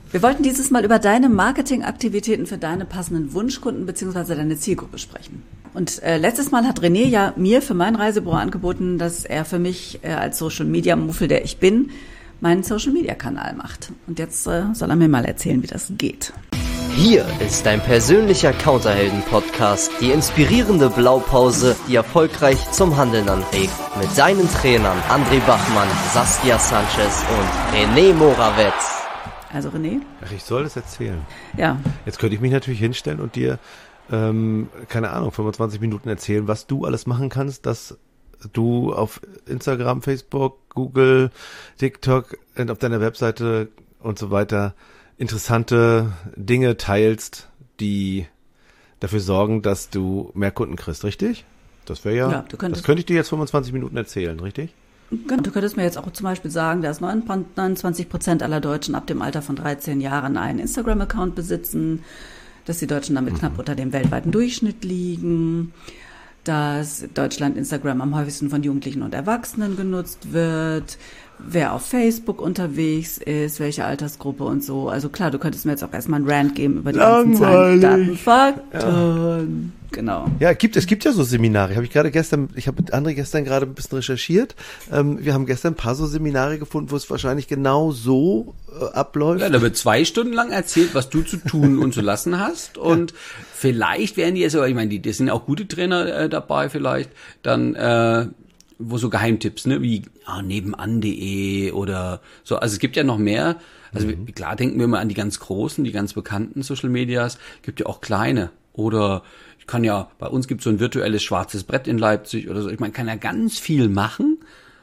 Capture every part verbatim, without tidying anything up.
Wir wollten dieses Mal über deine Marketingaktivitäten für deine passenden Wunschkunden bzw. deine Zielgruppe sprechen. Und äh, letztes Mal hat René ja mir für mein Reisebüro angeboten, dass er für mich äh, als Social-Media-Muffel, der ich bin, meinen Social-Media-Kanal macht. Und jetzt äh, soll er mir mal erzählen, wie das geht. Hier ist dein persönlicher Counterhelden-Podcast, die inspirierende Blaupause, die erfolgreich zum Handeln anregt. Mit deinen Trainern André Bachmann, Saskia Sanchez und René Morawetz. Also René? Ach, ich soll das erzählen. Ja. Jetzt könnte ich mich natürlich hinstellen und dir, ähm, keine Ahnung, fünfundzwanzig Minuten erzählen, was du alles machen kannst, dass du auf Instagram, Facebook, Google, TikTok und auf deiner Webseite und so weiter interessante Dinge teilst, die dafür sorgen, dass du mehr Kunden kriegst, richtig? Das wäre ja, ja du könntest, das könnte ich dir jetzt fünfundzwanzig Minuten erzählen, richtig? Genau, du könntest mir jetzt auch zum Beispiel sagen, dass neunundzwanzig Prozent aller Deutschen ab dem Alter von dreizehn Jahren einen Instagram-Account besitzen, dass die Deutschen damit mhm. knapp unter dem weltweiten Durchschnitt liegen, dass Deutschland Instagram am häufigsten von Jugendlichen und Erwachsenen genutzt wird, wer auf Facebook unterwegs ist, welche Altersgruppe und so. Also klar, du könntest mir jetzt auch erstmal einen Rant geben über die ganzen Zahlen, Daten, Fakten. Ja. Genau. Ja, gibt, es gibt ja so Seminare. Habe ich gerade gestern, ich habe mit André gestern gerade ein bisschen recherchiert. Ähm, wir haben gestern ein paar so Seminare gefunden, wo es wahrscheinlich genau so äh, abläuft. Ja, da wird zwei Stunden lang erzählt, was du zu tun und zu lassen hast. Und ja. vielleicht werden die jetzt, aber ich meine, die, das sind auch gute Trainer äh, dabei vielleicht, dann äh, wo so Geheimtipps, ne, wie ah, nebenan punkt de oder so. Also es gibt ja noch mehr. Also mhm. klar denken wir immer an die ganz großen, die ganz bekannten Social Medias. Gibt ja auch kleine. Oder ich kann ja, bei uns gibt es so ein virtuelles schwarzes Brett in Leipzig oder so. Ich meine, kann ja ganz viel machen.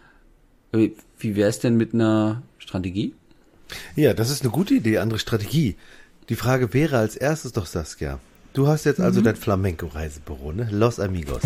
Wie wäre es denn mit einer Strategie? Ja, das ist eine gute Idee, andere Strategie. Die Frage wäre als erstes doch, Saskia, du hast jetzt also mhm. dein Flamenco-Reisebüro, ne? Los Amigos.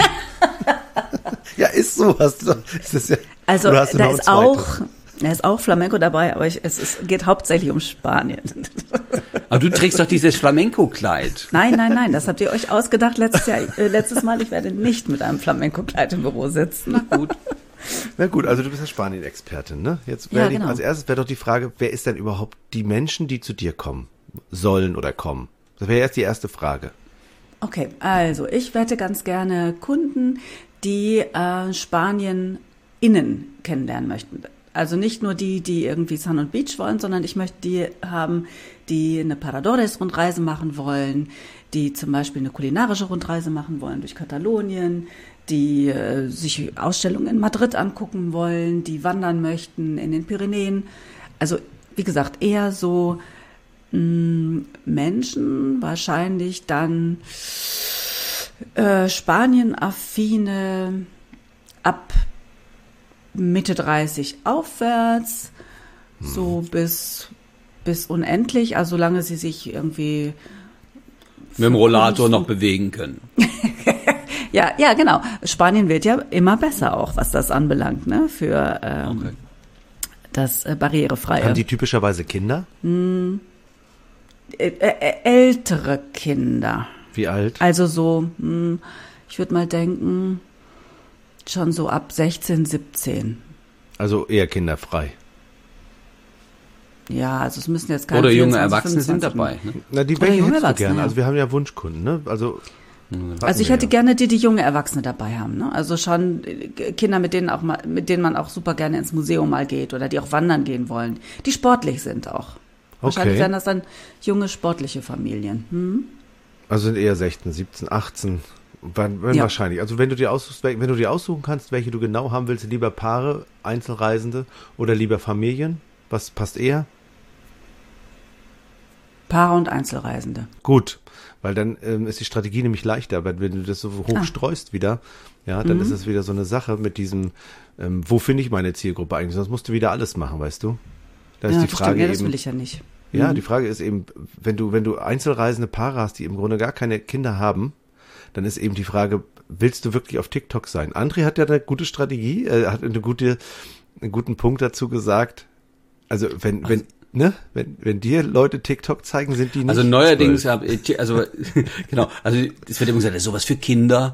Ja, ist so. Hast du, ist das ja, also da ist auch, da ist auch Flamenco dabei, aber ich, es, es geht hauptsächlich um Spanien. Aber du trägst doch dieses Flamenco-Kleid. Nein, nein, nein, das habt ihr euch ausgedacht letztes Jahr, äh, letztes Mal. Ich werde nicht mit einem Flamenco-Kleid im Büro sitzen. Na gut. Na gut, also du bist ja Spanien-Expertin, ne? Jetzt wäre ja, genau. Als erstes wäre doch die Frage, wer ist denn überhaupt die Menschen, die zu dir kommen sollen oder kommen? Das wäre erst die erste Frage. Okay, also ich wette ganz gerne Kunden, die äh, Spanien innen kennenlernen möchten. Also nicht nur die, die irgendwie Sun und Beach wollen, sondern ich möchte die haben, die eine Paradores-Rundreise machen wollen, die zum Beispiel eine kulinarische Rundreise machen wollen durch Katalonien, die äh, sich Ausstellungen in Madrid angucken wollen, die wandern möchten in den Pyrenäen. Also wie gesagt, eher so mh, Menschen, wahrscheinlich dann äh, Spanien-affine ab Mitte dreißig aufwärts, hm. so bis, bis unendlich, also solange sie sich irgendwie mit dem Rollator noch bewegen können. ja, ja, genau. Spanien wird ja immer besser auch, was das anbelangt, ne, für ähm, okay. das äh, Barrierefreie. Haben die typischerweise Kinder? Hm, äh, äh, ältere Kinder. Wie alt? Also so, hm, ich würde mal denken, schon so ab sechzehn, siebzehn. Also eher kinderfrei. Ja, also es müssen jetzt keine Oder junge Erwachsene sind dabei. Ne? Na, die welche hättest du gerne? Ja. Also wir haben ja Wunschkunden, ne? Also, also ich hätte ja. gerne die, die junge Erwachsene dabei haben, ne? Also schon Kinder, mit denen auch mal, mit denen man auch super gerne ins Museum mal geht oder die auch wandern gehen wollen, die sportlich sind auch. Wahrscheinlich okay. wären das dann junge sportliche Familien. Hm? Also sind eher sechzehn, siebzehn, achtzehn. Wann, wann ja. Wahrscheinlich. Also wenn du dir aussuchst, wenn du dir aussuchen kannst, welche du genau haben willst, lieber Paare, Einzelreisende oder lieber Familien, was passt eher? Paare und Einzelreisende. Gut, weil dann ähm, ist die Strategie nämlich leichter, aber wenn du das so hoch ah. streust wieder, ja, dann mhm. ist es wieder so eine Sache mit diesem, ähm, wo finde ich meine Zielgruppe eigentlich? Sonst musst du wieder alles machen, weißt du? Da ist ja, die Frage stimmt. Ja, das eben, will ich ja nicht. Ja, mhm. die Frage ist eben, wenn du, wenn du einzelreisende Paare hast, die im Grunde gar keine Kinder haben, dann ist eben die Frage, willst du wirklich auf TikTok sein? André hat ja eine gute Strategie, er hat eine gute, einen guten Punkt dazu gesagt. Also wenn, wenn, ne, wenn, wenn dir Leute TikTok zeigen, sind die nicht. Also neuerdings, hab ich, also genau, also es wird immer gesagt, das ist sowas für Kinder.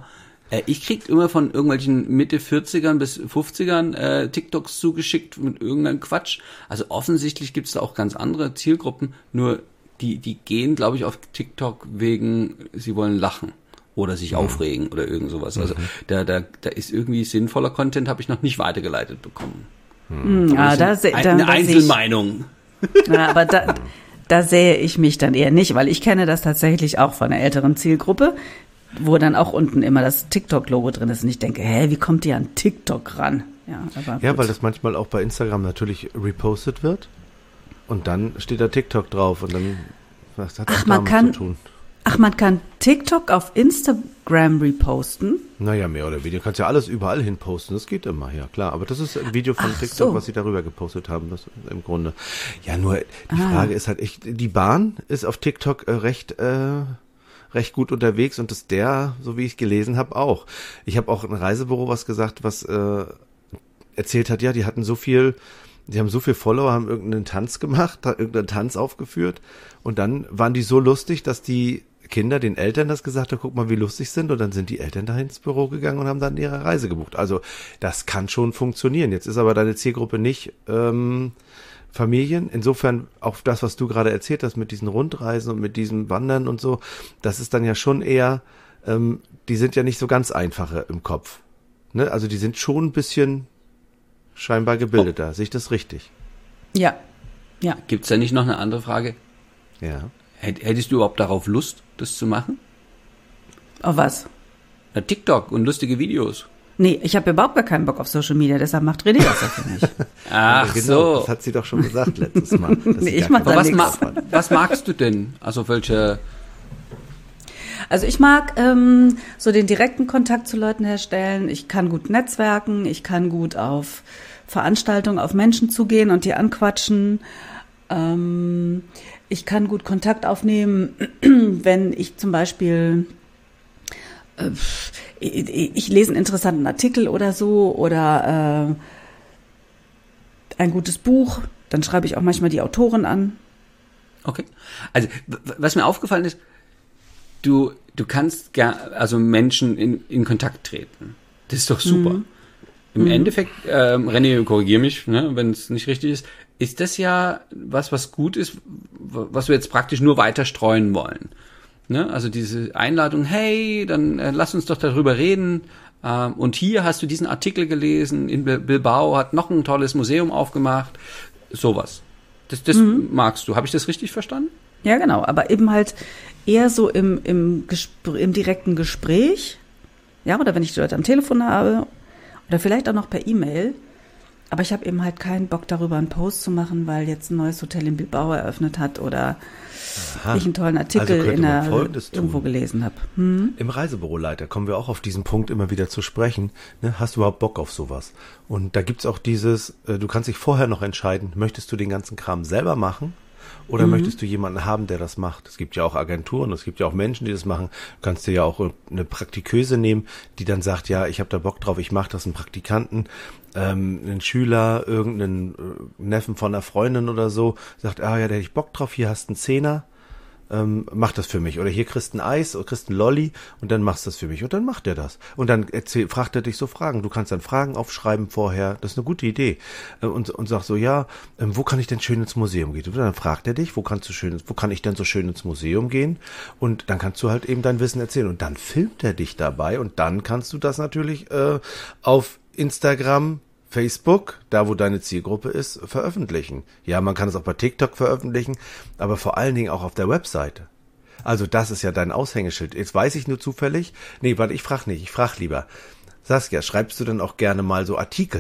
Äh, ich krieg immer von irgendwelchen Mitte vierzigern bis fünfzigern äh, TikToks zugeschickt mit irgendeinem Quatsch. Also offensichtlich gibt's da auch ganz andere Zielgruppen, nur die, die gehen, glaube ich, auf TikTok wegen, sie wollen lachen oder sich mhm. aufregen oder irgend sowas. Also mhm. da, da, da ist irgendwie sinnvoller Content, habe ich noch nicht weitergeleitet bekommen. Mhm. Ah, da, se, da, eine da Einzelmeinung. Ich, ja, aber da, da sehe ich mich dann eher nicht, weil ich kenne das tatsächlich auch von einer älteren Zielgruppe, wo dann auch unten immer das TikTok-Logo drin ist und ich denke, hä, wie kommt die an TikTok ran? Ja, aber ja, gut. weil das manchmal auch bei Instagram natürlich repostet wird und dann steht da TikTok drauf und dann was hat das Ach, man damit kann, zu tun? Ach, man kann TikTok auf Instagram reposten? Naja, mehr oder weniger. Du kannst ja alles überall hin posten, das geht immer, ja klar. Aber das ist ein Video von Ach TikTok, so. was sie darüber gepostet haben, das im Grunde. Ja, nur die Ah. Frage ist halt echt, die Bahn ist auf TikTok äh, recht... Äh, recht gut unterwegs und das der, so wie ich gelesen habe, auch. Ich habe auch ein Reisebüro was gesagt, was äh, erzählt hat, ja, die hatten so viel, die haben so viel Follower, haben irgendeinen Tanz gemacht, da irgendeinen Tanz aufgeführt und dann waren die so lustig, dass die Kinder den Eltern das gesagt haben, guck mal, wie lustig sind und dann sind die Eltern da ins Büro gegangen und haben dann ihre Reise gebucht. Also das kann schon funktionieren. Jetzt ist aber deine Zielgruppe nicht ähm, Familien. Insofern auch das, was du gerade erzählt hast mit diesen Rundreisen und mit diesem Wandern und so, das ist dann ja schon eher, ähm, die sind ja nicht so ganz einfache im Kopf. Ne? Also die sind schon ein bisschen scheinbar gebildeter. Oh. Sehe ich das richtig? Ja. Ja. Gibt's da nicht noch eine andere Frage? Ja. Hättest du überhaupt darauf Lust, das zu machen? Auf was? Na, TikTok und lustige Videos. Nee, ich habe überhaupt gar keinen Bock auf Social Media, deshalb macht René das ja für mich. Ach genau, so. Das hat sie doch schon gesagt letztes Mal. dass Nee, sie ich gar mach keinen da was, nix. ma was magst du denn? Also welche... Also ich mag ähm, so den direkten Kontakt zu Leuten herstellen. Ich kann gut netzwerken, ich kann gut auf Veranstaltungen, auf Menschen zugehen und die anquatschen. Ähm, ich kann gut Kontakt aufnehmen, wenn ich zum Beispiel... Äh, Ich, ich lese einen interessanten Artikel oder so oder äh, ein gutes Buch, dann schreibe ich auch manchmal die Autorin an. Okay. Also was mir aufgefallen ist, du du kannst ger also Menschen in, in Kontakt treten. Das ist doch super. Mhm. Im mhm. Endeffekt, ähm, René, korrigier mich, ne, wenn es nicht richtig ist, ist das ja was, was gut ist, was wir jetzt praktisch nur weiter streuen wollen. Ne? Also diese Einladung, hey, dann äh, lass uns doch darüber reden. Ähm, und hier hast du diesen Artikel gelesen, in Bilbao hat noch ein tolles Museum aufgemacht. Sowas. Das, das mhm. magst du. Habe ich das richtig verstanden? Ja, genau. Aber eben halt eher so im, im, Gespr- im direkten Gespräch. Ja, oder wenn ich die Leute am Telefon habe. Oder vielleicht auch noch per E-Mail. Aber ich habe eben halt keinen Bock darüber, einen Post zu machen, weil jetzt ein neues Hotel in Bilbao eröffnet hat oder Aha. ich einen tollen Artikel also in der, irgendwo gelesen habe. Hm? Im Reisebüroleiter kommen wir auch auf diesen Punkt immer wieder zu sprechen. Ne? Hast du überhaupt Bock auf sowas? Und da gibt's auch dieses, äh, du kannst dich vorher noch entscheiden, möchtest du den ganzen Kram selber machen? Oder mhm. möchtest du jemanden haben, der das macht? Es gibt ja auch Agenturen, es gibt ja auch Menschen, die das machen. Du kannst dir ja auch eine Praktiköse nehmen, die dann sagt, ja, ich habe da Bock drauf, ich mache das, einen Praktikanten, ähm, einen Schüler, irgendeinen Neffen von einer Freundin oder so, sagt, ah ja, da hätte ich Bock drauf, hier hast du einen Zehner. Ähm, mach das für mich. Oder hier kriegst du ein Eis oder kriegst ein Lolli und dann machst du das für mich. Und dann macht er das. Und dann erzähl, fragt er dich so Fragen. Du kannst dann Fragen aufschreiben vorher. Das ist eine gute Idee. Äh, und, und sag so, ja, ähm, wo kann ich denn schön ins Museum gehen? Und dann fragt er dich, wo kannst du schön, wo kann ich denn so schön ins Museum gehen? Und dann kannst du halt eben dein Wissen erzählen. Und dann filmt er dich dabei und dann kannst du das natürlich äh, auf Instagram, Facebook, da wo deine Zielgruppe ist, veröffentlichen. Ja, man kann es auch bei TikTok veröffentlichen, aber vor allen Dingen auch auf der Webseite. Also das ist ja dein Aushängeschild. Jetzt weiß ich nur zufällig, nee, warte, ich frage nicht, ich frage lieber. Saskia, schreibst du dann auch gerne mal so Artikel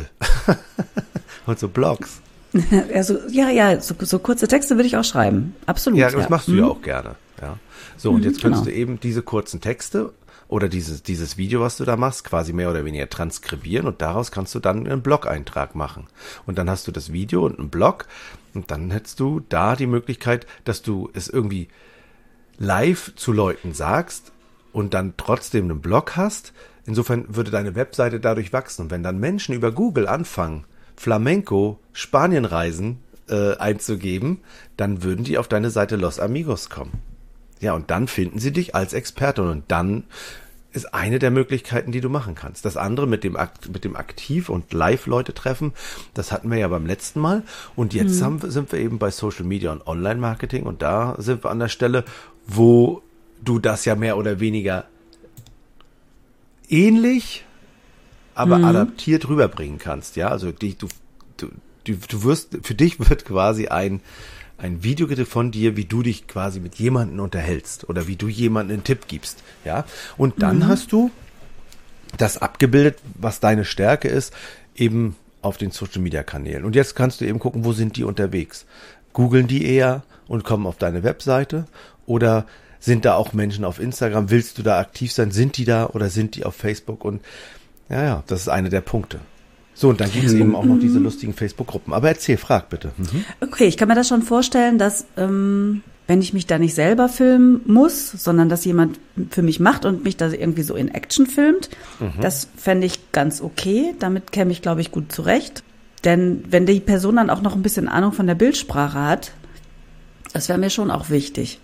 und so Blogs? Also, ja, ja, so, so kurze Texte würde ich auch schreiben. Absolut. Ja, das ja. machst du mhm. ja auch gerne. Ja. So, und Mhm, jetzt könntest genau. du eben diese kurzen Texte oder dieses, dieses Video, was du da machst, quasi mehr oder weniger transkribieren und daraus kannst du dann einen Blog-Eintrag machen. Und dann hast du das Video und einen Blog und dann hättest du da die Möglichkeit, dass du es irgendwie live zu Leuten sagst und dann trotzdem einen Blog hast. Insofern würde deine Webseite dadurch wachsen. Und wenn dann Menschen über Google anfangen, Flamenco, Spanienreisen äh, einzugeben, dann würden die auf deine Seite Los Amigos kommen. Ja, und dann finden sie dich als Experte und dann ist eine der Möglichkeiten, die du machen kannst. Das andere mit dem Akt, mit dem Aktiv- und Live-Leute treffen, das hatten wir ja beim letzten Mal. Und jetzt mhm. haben, sind wir eben bei Social Media und Online-Marketing und da sind wir an der Stelle, wo du das ja mehr oder weniger ähnlich, aber mhm. adaptiert rüberbringen kannst. Ja, also die, du, du, du, du wirst, für dich wird quasi ein ein Video von dir, wie du dich quasi mit jemandem unterhältst oder wie du jemandem einen Tipp gibst, ja. Und dann mhm. hast du das abgebildet, was deine Stärke ist, eben auf den Social-Media-Kanälen. Und jetzt kannst du eben gucken, wo sind die unterwegs? Googeln die eher und kommen auf deine Webseite oder sind da auch Menschen auf Instagram? Willst du da aktiv sein? Sind die da oder sind die auf Facebook? Und ja, ja, das ist einer der Punkte. So, und dann gibt es eben auch noch diese lustigen Facebook-Gruppen. Aber erzähl, frag bitte. Mhm. Okay, ich kann mir das schon vorstellen, dass, ähm, wenn ich mich da nicht selber filmen muss, sondern dass jemand für mich macht und mich da irgendwie so in Action filmt, mhm. das fände ich ganz okay. Damit käme ich, glaube ich, gut zurecht. Denn wenn die Person dann auch noch ein bisschen Ahnung von der Bildsprache hat, das wäre mir schon auch wichtig.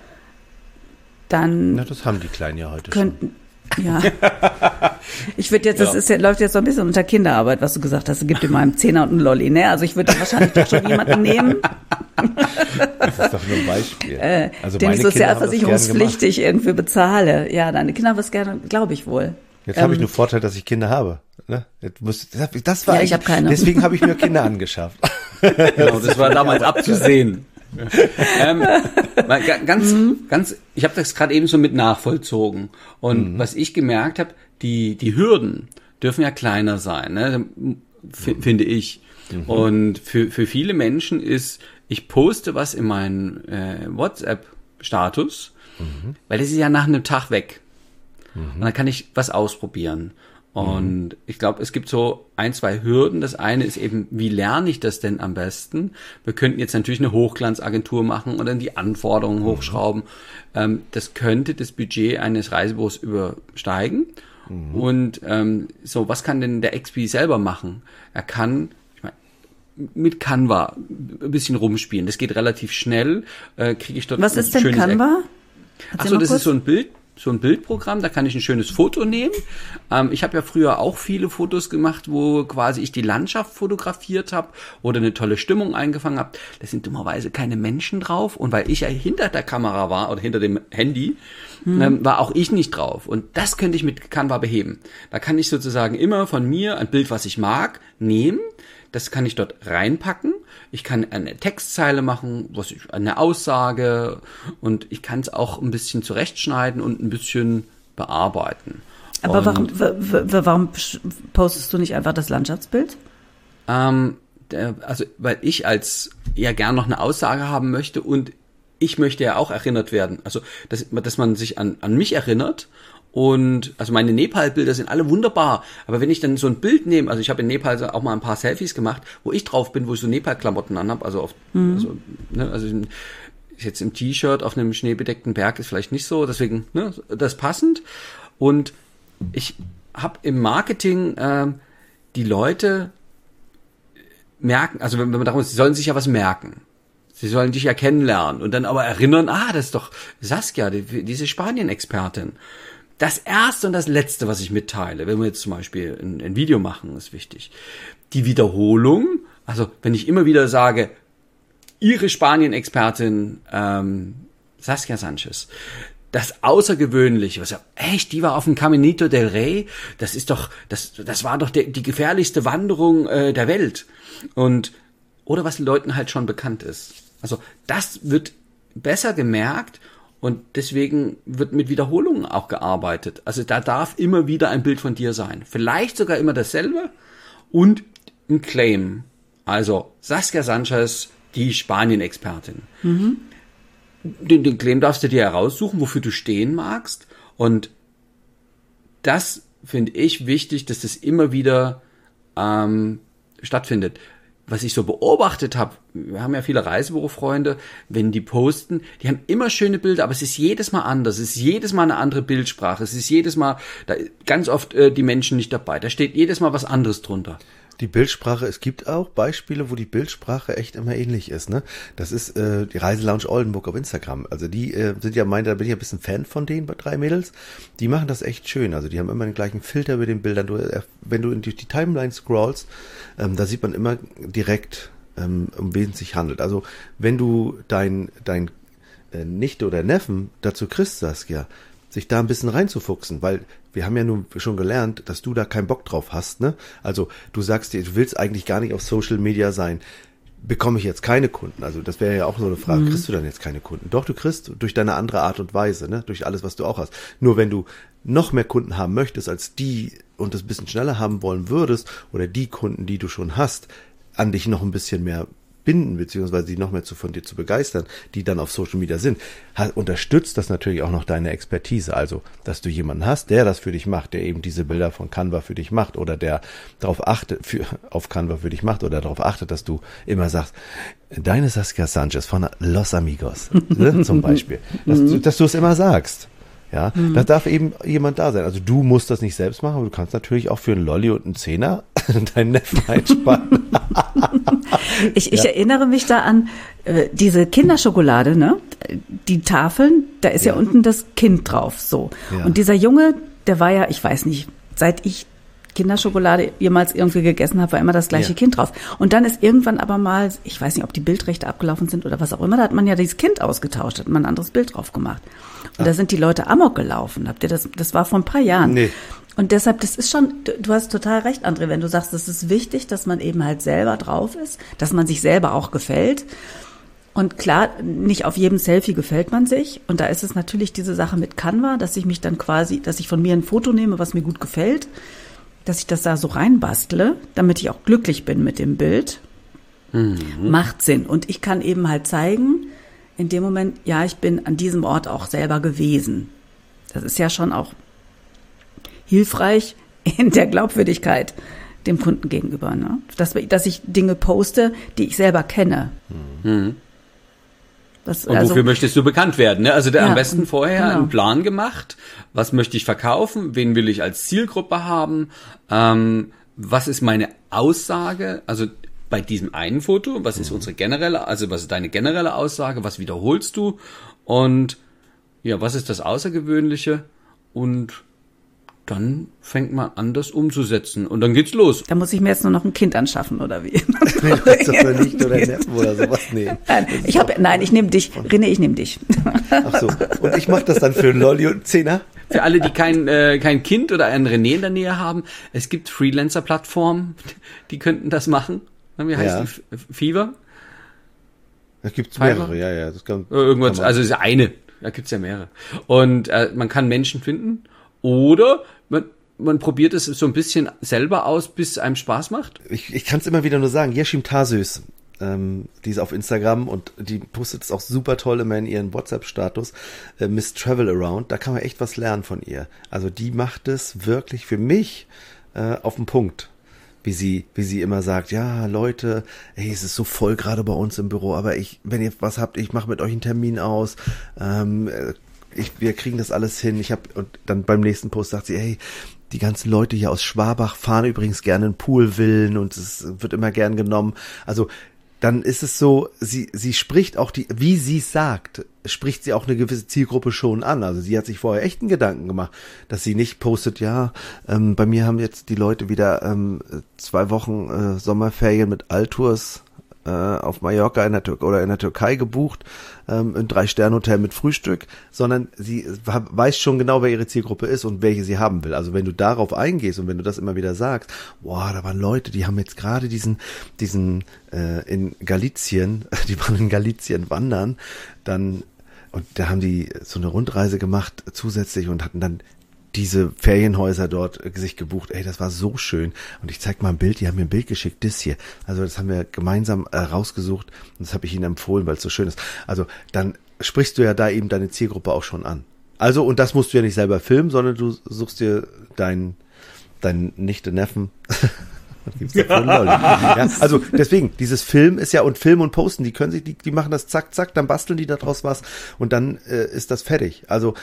Dann Na, das haben die Kleinen ja heute könnten, schon. Ja, ich würde jetzt, das ist ja, läuft jetzt so ein bisschen unter Kinderarbeit, was du gesagt hast. Es gibt immer einen Zehner und einen Lolli, ne? Also ich würde wahrscheinlich doch schon jemanden nehmen. Das ist doch nur ein Beispiel. Äh, also den ich sozialversicherungspflichtig irgendwie bezahle. Ja, deine Kinder haben es gerne, glaube ich wohl. Jetzt ähm, habe ich nur Vorteil, dass ich Kinder habe. Ne? Muss, das war ja, ich habe keine. Deswegen habe ich mir Kinder angeschafft. Genau, das war damals abzusehen. ähm, ganz, mhm. ganz, ich habe das gerade eben so mit nachvollzogen. Und mhm. was ich gemerkt habe, die die Hürden dürfen ja kleiner sein, ne? F- mhm. finde ich. Mhm. Und für für viele Menschen ist, ich poste was in meinen äh, WhatsApp-Status, mhm. weil das ist ja nach einem Tag weg. Mhm. Und dann kann ich was ausprobieren. Und mhm. ich glaube, es gibt so ein, zwei Hürden. Das eine ist eben, wie lerne ich das denn am besten? Wir könnten jetzt natürlich eine Hochglanzagentur machen und dann die Anforderungen mhm. hochschrauben. Ähm, das könnte das Budget eines Reisebüros übersteigen. Mhm. Und ähm, so, was kann denn der X P selber machen? Er kann, ich meine, mit Canva ein bisschen rumspielen. Das geht relativ schnell. Äh, kriege ich dort was ist denn Canva? Achso, das kurz? Ist so ein Bild. So ein Bildprogramm, da kann ich ein schönes Foto nehmen. Ähm, ich habe ja früher auch viele Fotos gemacht, wo quasi ich die Landschaft fotografiert habe oder eine tolle Stimmung eingefangen habe. Da sind dummerweise keine Menschen drauf. Und weil ich ja hinter der Kamera war oder hinter dem Handy, hm. ähm, war auch ich nicht drauf. Und das könnte ich mit Canva beheben. Da kann ich sozusagen immer von mir ein Bild, was ich mag, nehmen. Das kann ich dort reinpacken. Ich kann eine Textzeile machen, was ich, eine Aussage und ich kann es auch ein bisschen zurechtschneiden und ein bisschen bearbeiten. Aber und, warum, w- w- warum postest du nicht einfach das Landschaftsbild? Ähm, der, also weil ich als ja gern noch eine Aussage haben möchte und ich möchte ja auch erinnert werden. Also dass, dass man sich an, an mich erinnert. Und also meine Nepal-Bilder sind alle wunderbar, aber wenn ich dann so ein Bild nehme, also ich habe in Nepal auch mal ein paar Selfies gemacht, wo ich drauf bin, wo ich so Nepal-Klamotten anhab, also auf, mhm. also, ne, also jetzt im T-Shirt auf einem schneebedeckten Berg ist vielleicht nicht so, deswegen ne, das passend. Und ich habe im Marketing äh, die Leute merken, also wenn man darum ist, sie sollen sich ja was merken. Sie sollen dich ja kennenlernen und dann aber erinnern, ah, das ist doch Saskia, die, diese Spanien-Expertin. Das erste und das letzte, was ich mitteile, wenn wir jetzt zum Beispiel ein, ein Video machen, ist wichtig. Die Wiederholung, also wenn ich immer wieder sage, Ihre Spanien-Expertin ähm, Saskia Sanchez, das Außergewöhnliche, was ja, echt, die war auf dem Caminito del Rey, das ist doch, das, das war doch der, die gefährlichste Wanderung äh, der Welt. Und, oder was den Leuten halt schon bekannt ist. Also das wird besser gemerkt. Und deswegen wird mit Wiederholungen auch gearbeitet. Also da darf immer wieder ein Bild von dir sein. Vielleicht sogar immer dasselbe und ein Claim. Also Saskia Sanchez, die Spanien-Expertin. Mhm. Den, den Claim darfst du dir heraussuchen, wofür du stehen magst. Und das finde ich wichtig, dass das immer wieder ähm, stattfindet. Was ich so beobachtet habe, wir haben ja viele Reisebürofreunde, wenn die posten, die haben immer schöne Bilder, aber es ist jedes Mal anders, es ist jedes Mal eine andere Bildsprache, es ist jedes Mal, da ganz oft äh, die Menschen nicht dabei, da steht jedes Mal was anderes drunter. Die Bildsprache, es gibt auch Beispiele, wo die Bildsprache echt immer ähnlich ist, ne? Das ist äh, die Reiselounge Oldenburg auf Instagram. Also die äh, sind ja, meint, da bin ich ein bisschen Fan von denen, bei drei Mädels. Die machen das echt schön. Also die haben immer den gleichen Filter mit den Bildern. Du, äh, wenn du in die, die Timeline scrollst, ähm, da sieht man immer direkt, ähm, um wen es sich handelt. Also wenn du dein, dein äh, Nichte oder Neffen dazu kriegst, Saskia, sich da ein bisschen reinzufuchsen, weil wir haben ja nun schon gelernt, dass du da keinen Bock drauf hast, ne? Also du sagst dir, du willst eigentlich gar nicht auf Social Media sein. Bekomme ich jetzt keine Kunden? Also das wäre ja auch so eine Frage, mhm. kriegst du dann jetzt keine Kunden? Doch, du kriegst durch deine andere Art und Weise, ne? Durch alles, was du auch hast. Nur wenn du noch mehr Kunden haben möchtest als die und das ein bisschen schneller haben wollen würdest oder die Kunden, die du schon hast, an dich noch ein bisschen mehr binden, beziehungsweise die noch mehr zu, von dir zu begeistern, die dann auf Social Media sind, hat, unterstützt das natürlich auch noch deine Expertise. Also, dass du jemanden hast, der das für dich macht, der eben diese Bilder von Canva für dich macht oder der darauf achtet, für, auf Canva für dich macht oder darauf achtet, dass du immer sagst, deine Saskia Sanchez von Los Amigos, ne, zum Beispiel, dass, du, dass du es immer sagst. Ja, mhm. da darf eben jemand da sein. Also du musst das nicht selbst machen, aber du kannst natürlich auch für einen Lolli und einen Zehner deinen Neffen einspannen. ich, ich ja. erinnere mich da an äh, diese Kinderschokolade, ne? Die Tafeln, da ist ja, ja unten das Kind drauf, so. Ja. Und dieser Junge, der war ja, ich weiß nicht, seit ich Kinderschokolade jemals irgendwie gegessen habe, war immer das gleiche ja. Kind drauf. Und dann ist irgendwann aber mal, ich weiß nicht, ob die Bildrechte abgelaufen sind oder was auch immer, da hat man ja dieses Kind ausgetauscht, hat man ein anderes Bild drauf gemacht. Und ah. da sind die Leute amok gelaufen. Habt ihr das, das war vor ein paar Jahren. Nee. Und deshalb, das ist schon, du hast total recht, André, wenn du sagst, es ist wichtig, dass man eben halt selber drauf ist, dass man sich selber auch gefällt. Und klar, nicht auf jedem Selfie gefällt man sich. Und da ist es natürlich diese Sache mit Canva, dass ich mich dann quasi, dass ich von mir ein Foto nehme, was mir gut gefällt, dass ich das da so reinbastle, damit ich auch glücklich bin mit dem Bild, mhm. macht Sinn. Und ich kann eben halt zeigen, in dem Moment, ja, ich bin an diesem Ort auch selber gewesen. Das ist ja schon auch hilfreich in der Glaubwürdigkeit dem Kunden gegenüber, ne? Dass, dass ich Dinge poste, die ich selber kenne. Mhm. Das, und wofür also, möchtest du bekannt werden? Ne? Also der, ja, am besten vorher genau. einen Plan gemacht. Was möchte ich verkaufen? Wen will ich als Zielgruppe haben? Ähm, was ist meine Aussage? Also bei diesem einen Foto, was ist unsere generelle, also was ist deine generelle Aussage? Was wiederholst du? Und ja, was ist das Außergewöhnliche? Und dann fängt man an, das umzusetzen. Und dann geht's los. Da muss ich mir jetzt nur noch ein Kind anschaffen, oder wie? Du kannst doch für nicht oder Neffen oder sowas nehmen. Nein, ich, hab, nein, ich nehme dich. René, ich nehme dich. Ach so. Und ich mache das dann für einen Lolli und einen Zehner? Für alle, die kein, äh, kein Kind oder einen René in der Nähe haben, es gibt Freelancer-Plattformen, die könnten das machen. Wie heißt ja. die? Fever? Da gibt's mehrere, ja, ja. Das kann, Irgendwas, kann also es ist eine. Da gibt's ja mehrere. Und äh, man kann Menschen finden. Oder man, man probiert es so ein bisschen selber aus, bis es einem Spaß macht. Ich, ich kann es immer wieder nur sagen, Yeşim Tarsöz, ähm, die ist auf Instagram und die postet es auch super toll immer in ihren WhatsApp-Status, äh, Miss Travel Around, da kann man echt was lernen von ihr. Also die macht es wirklich für mich äh, auf den Punkt. Wie sie, wie sie immer sagt, ja, Leute, ey, es ist so voll gerade bei uns im Büro, aber ich, wenn ihr was habt, ich mache mit euch einen Termin aus, ähm, Ich, wir kriegen das alles hin. Ich habe und dann beim nächsten Post sagt sie, hey, die ganzen Leute hier aus Schwabach fahren übrigens gerne in Poolvillen und es wird immer gern genommen. Also dann ist es so, sie sie spricht auch die, wie sie sagt, spricht sie auch eine gewisse Zielgruppe schon an. Also sie hat sich vorher echt einen Gedanken gemacht, dass sie nicht postet, ja, ähm, bei mir haben jetzt die Leute wieder ähm, zwei Wochen äh, Sommerferien mit Altours äh, auf Mallorca in der Tür- oder in der Türkei gebucht, ähm, ein Drei-Sterne-Hotel mit Frühstück, sondern sie weiß schon genau, wer ihre Zielgruppe ist und welche sie haben will. Also wenn du darauf eingehst und wenn du das immer wieder sagst, boah, da waren Leute, die haben jetzt gerade diesen, diesen äh, in Galizien, die waren in Galizien wandern, dann, und da haben die so eine Rundreise gemacht zusätzlich und hatten dann diese Ferienhäuser dort sich gebucht. Ey, das war so schön. Und ich zeig mal ein Bild, die haben mir ein Bild geschickt, das hier. Also das haben wir gemeinsam äh, rausgesucht und das habe ich ihnen empfohlen, weil es so schön ist. Also dann sprichst du ja da eben deine Zielgruppe auch schon an. Also, und das musst du ja nicht selber filmen, sondern du suchst dir deinen deinen Nichte, Neffen. Gibt's ja ja, also deswegen, dieses Film ist ja, und Film und Posten, die können sich, die, die machen das zack, zack, dann basteln die daraus was und dann äh, ist das fertig. Also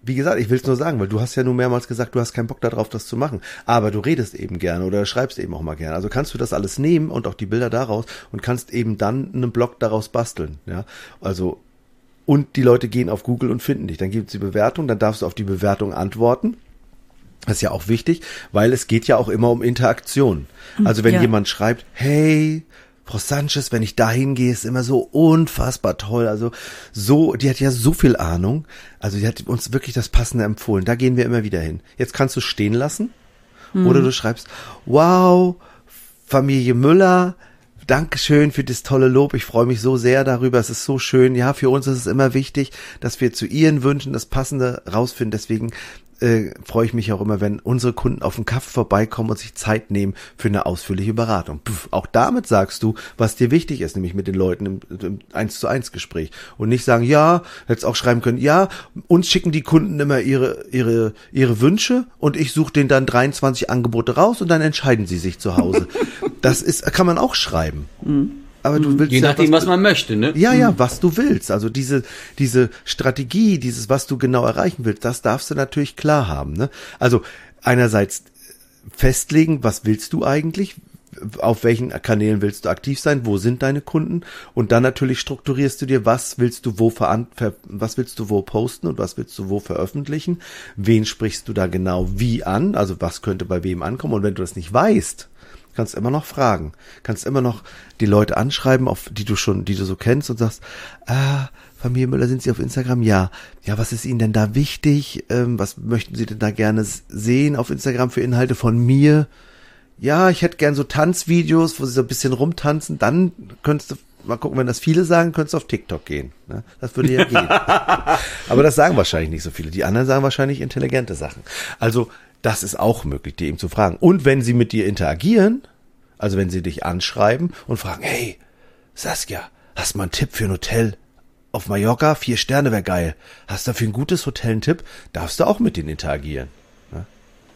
wie gesagt, ich will es nur sagen, weil du hast ja nur mehrmals gesagt, du hast keinen Bock darauf, das zu machen. Aber du redest eben gerne oder schreibst eben auch mal gerne. Also kannst du das alles nehmen und auch die Bilder daraus und kannst eben dann einen Blog daraus basteln. Ja, also und die Leute gehen auf Google und finden dich. Dann gibt es die Bewertung, dann darfst du auf die Bewertung antworten. Das ist ja auch wichtig, weil es geht ja auch immer um Interaktion. Also wenn ja. jemand schreibt, hey, Frau Sanchez, wenn ich da hingehe, ist immer so unfassbar toll. Also so, die hat ja so viel Ahnung. Also die hat uns wirklich das Passende empfohlen. Da gehen wir immer wieder hin. Jetzt kannst du stehen lassen. Mhm. Oder du schreibst, wow, Familie Müller, Dankeschön für das tolle Lob. Ich freue mich so sehr darüber. Es ist so schön. Ja, für uns ist es immer wichtig, dass wir zu Ihren Wünschen das Passende rausfinden. Deswegen äh, freue ich mich auch immer, wenn unsere Kunden auf den Kaffee vorbeikommen und sich Zeit nehmen für eine ausführliche Beratung. Puh, auch damit sagst du, was dir wichtig ist, nämlich mit den Leuten im, im eins zu eins Gespräch. Und nicht sagen, ja, hättest auch schreiben können, ja, uns schicken die Kunden immer ihre ihre ihre Wünsche und ich suche denen dann dreiundzwanzig Angebote raus und dann entscheiden sie sich zu Hause. Das ist, kann man auch schreiben. Mhm. Aber du willst Je ja, nachdem, was, was man möchte, ne? Ja, ja, was du willst. Also diese, diese Strategie, dieses, was du genau erreichen willst, das darfst du natürlich klar haben, ne? Also einerseits festlegen, was willst du eigentlich? Auf welchen Kanälen willst du aktiv sein? Wo sind deine Kunden? Und dann natürlich strukturierst du dir, was willst du wo veran- ver, was willst du wo posten und was willst du wo veröffentlichen? Wen sprichst du da genau wie an? Also was könnte bei wem ankommen? Und wenn du das nicht weißt, kannst immer noch fragen, kannst immer noch die Leute anschreiben, auf die du schon, die du so kennst und sagst, ah, Familie Müller, sind Sie auf Instagram? Ja. Ja, was ist Ihnen denn da wichtig? Ähm, was möchten Sie denn da gerne sehen auf Instagram für Inhalte von mir? Ja, ich hätte gern so Tanzvideos, wo Sie so ein bisschen rumtanzen. Dann könntest du mal gucken, wenn das viele sagen, könntest du auf TikTok gehen. Ne? Das würde ja gehen. Aber das sagen wahrscheinlich nicht so viele. Die anderen sagen wahrscheinlich intelligente Sachen. Also das ist auch möglich, die eben zu fragen. Und wenn sie mit dir interagieren, also wenn sie dich anschreiben und fragen, hey, Saskia, hast du mal einen Tipp für ein Hotel auf Mallorca? Vier Sterne wäre geil. Hast du für ein gutes Hotel einen Tipp? Darfst du auch mit denen interagieren. Ne?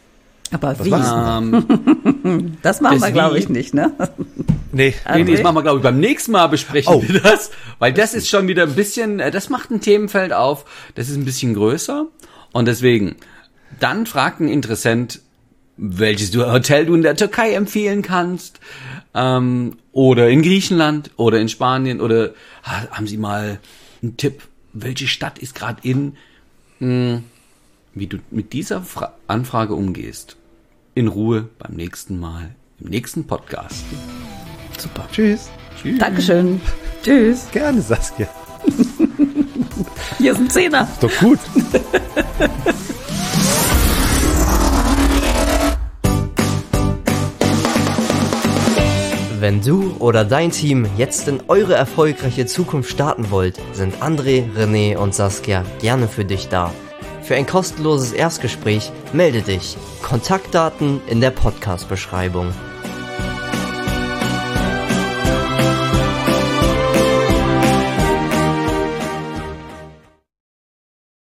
Aber Was wie? Ähm, das machen das wir, glaube wie? ich, nicht, ne? Nee. Nee, nee, das machen wir, glaube ich, beim nächsten Mal besprechen Oh. wir das. Weil das ist schon wieder ein bisschen, äh, das macht ein Themenfeld auf, das ist ein bisschen größer. Und deswegen, dann fragt ein Interessent, welches du Hotel du in der Türkei empfehlen kannst, ähm, oder in Griechenland oder in Spanien, oder ha, haben Sie mal einen Tipp, welche Stadt ist gerade in, mh, wie du mit dieser Fra- Anfrage umgehst. In Ruhe beim nächsten Mal, im nächsten Podcast. Super. Tschüss. Tschüss. Dankeschön. Tschüss. Gerne, Saskia. Hier ist ein Zehner. Doch gut. Wenn du oder dein Team jetzt in eure erfolgreiche Zukunft starten wollt, sind André, René und Saskia gerne für dich da. Für ein kostenloses Erstgespräch melde dich. Kontaktdaten in der Podcast-Beschreibung.